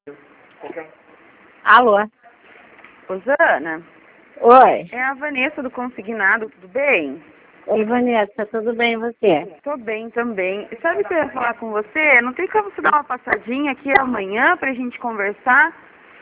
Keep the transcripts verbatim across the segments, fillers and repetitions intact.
Alô? Rosana, Oi. é a Vanessa do Consignado, tudo bem? Oi, Vanessa, tudo bem e você? Tô bem também. Sabe o que eu ia falar com você? Não tem como você dar uma passadinha aqui amanhã pra gente conversar?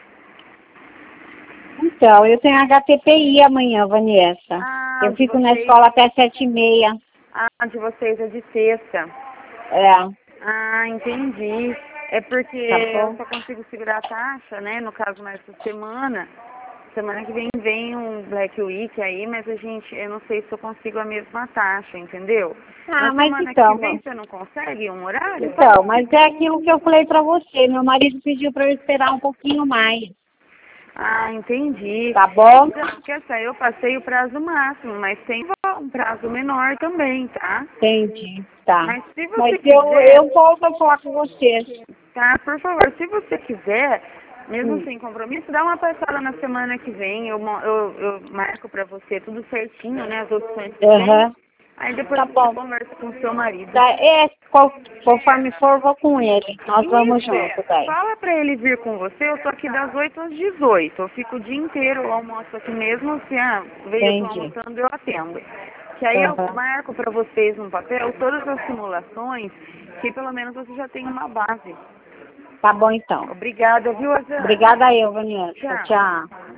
Então, eu tenho H T P I amanhã, Vanessa. Ah, Eu de fico na vocês... escola até sete e meia. Ah, de vocês é de sexta. É, Ah, entendi. É porque tá eu bom? só consigo segurar a taxa, né? No caso, nessa semana. Semana que vem vem um Black Week aí, mas a gente, eu não sei se eu consigo a mesma taxa, entendeu? Ah, Na mas semana que então, vem você não consegue um horário? então, mas é aquilo que eu falei pra você. Meu marido pediu pra eu esperar um pouquinho mais. Ah, entendi. Tá bom? Então, porque assim, eu passei o prazo máximo, mas tem um prazo menor também, tá? Entendi, tá. Mas se Mas você eu, quiser, eu volto a falar com você. tá? Por favor, se você quiser, mesmo Hum. sem compromisso, dá uma passada na semana que vem. Eu, mo- eu, eu marco pra você tudo certinho, né? As opções que tem. Aham. Aí depois Tá você bom. conversa com o seu marido. Tá, é, qual- conforme for, vou com ele. Nós vamos Isso. junto, daí. Fala pra ele vir com você. Eu tô aqui das oito às dezoito. Eu fico o dia inteiro, eu almoço aqui mesmo. Se ah, veio, eu tô Entendi. almoçando, eu atendo. Que aí eu Aham. marco pra vocês no papel todas as simulações, que pelo menos você já tem uma base. Tá bom, então. Obrigada, viu, Azana? Obrigada eu, Vanessa. Tchau. Tchau.